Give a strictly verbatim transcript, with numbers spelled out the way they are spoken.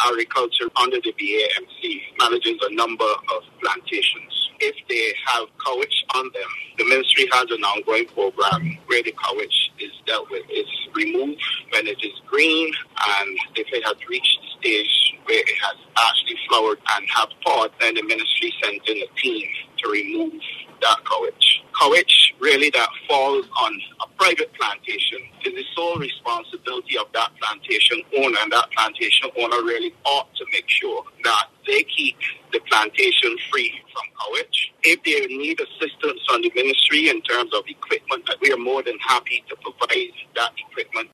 Agriculture under the B A M C manages a number of plantations. If they have cowage on them, the ministry has an ongoing program where the cowage is dealt with. It's removed when it is green, and if it has reached the stage where it has actually flowered and have pod, then the ministry sends in a team to remove that cowage. Cowage really that falls on a private plantation is the sole responsibility of that plantation owner, and that plantation owner really ought to make sure that they keep the plantation free from cowage. If they need assistance on the ministry in terms of equipment, we are more than happy to provide that equipment.